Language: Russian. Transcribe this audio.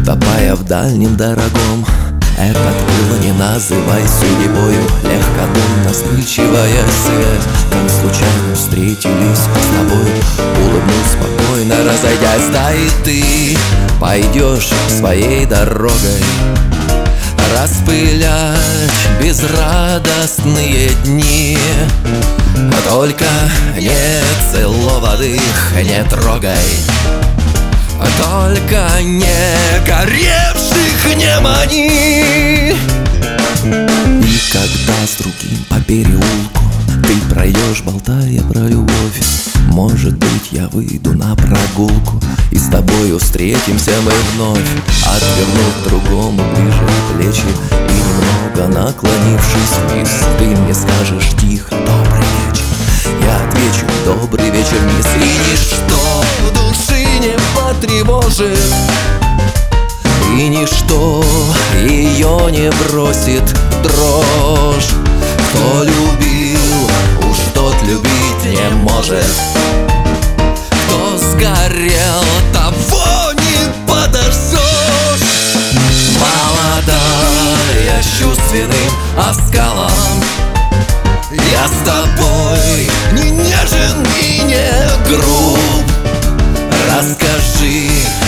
утопая в дальнем дорогом. Этот было не называй судьбою, легкодумно вспыльчивая связь. Мы случайно встретились с тобой, улыбнусь спокойно, разойдясь. Да и ты пойдешь своей дорогой, распылять безрадостные дни. Только не целовай их, не трогай, только не горевших не мани. И когда с другим по переулку ты пройдешь, болтая про любовь, может быть, я выйду на прогулку, и с тобою встретимся мы вновь, отвернув к другому ближе плечи и немного наклонившись вниз. Ты мне скажешь тихо: добрый вечер. Я отвечу: добрый вечер, мисс. И ничто души не потревожит, и ничто ее не бросит дрожь. Кто любил, уж тот любить не может. Кто сгорел, того не подожжешь. Молодая, с чувственным оскалом, я с тобой не нежен и не груб. Расскажи,